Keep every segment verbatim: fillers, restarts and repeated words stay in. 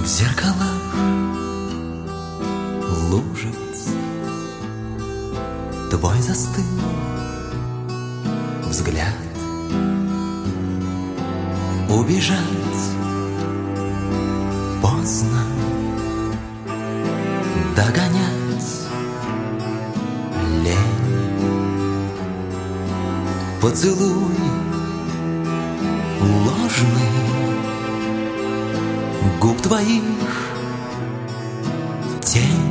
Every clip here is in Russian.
В зеркалах лужиц твой застыл взгляд. Убежать поздно, догонять лень. Поцелуй ложный губ твоих тень.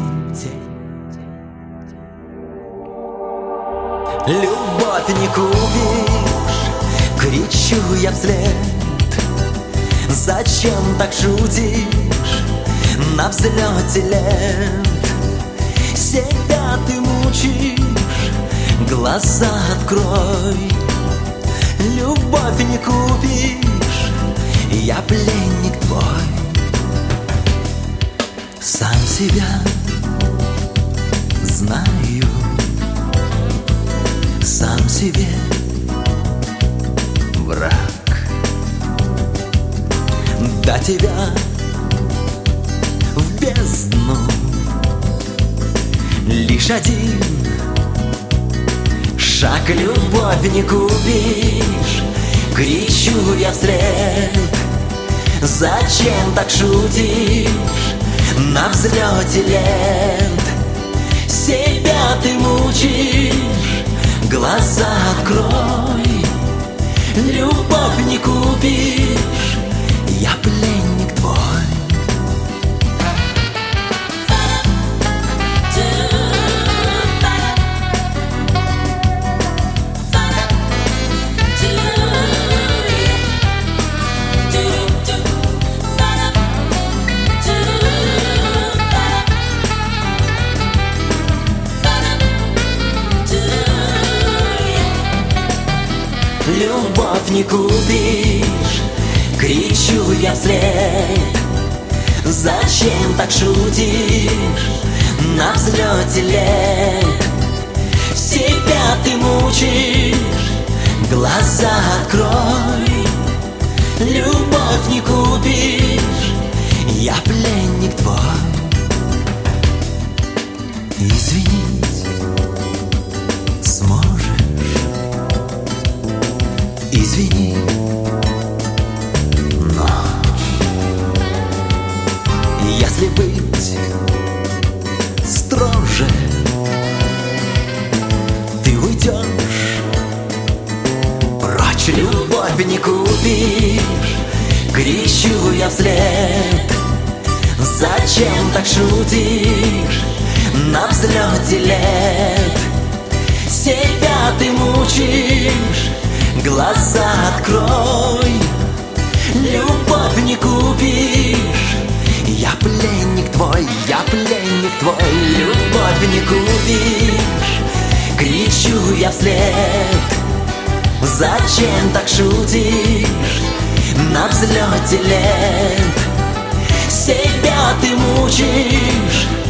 Любовь не купишь, кричу я вслед. Зачем так шутишь на взлете лет? Себя ты мучишь, глаза открой. Любовь не купишь, я пленник твой. Сам себя знаю, сам себе враг. До тебя в бездну лишь один шаг. Любовь не купишь, кричу я вслед. Зачем так шутишь на взлете лет? Себя ты мучишь, глаза открой. Любовь не купишь, я пленник твой. Любовь не купишь, кричу я вслед. Зачем так шутишь на взлете лет? Себя ты мучишь, глаза открой. Любовь не купишь, я пленник твой. Извинить сможешь? Извини, ночь. Если быть строже, ты уйдешь прочь. Любовь не купишь, кричу я вслед. Зачем так шутишь на взлете лет? Себя ты мучишь, глаза открой. Любовь не купишь, я пленник твой, я пленник твой. Любовь не купишь, кричу я вслед. Зачем так шутишь на взлете лет? Себя ты мучишь,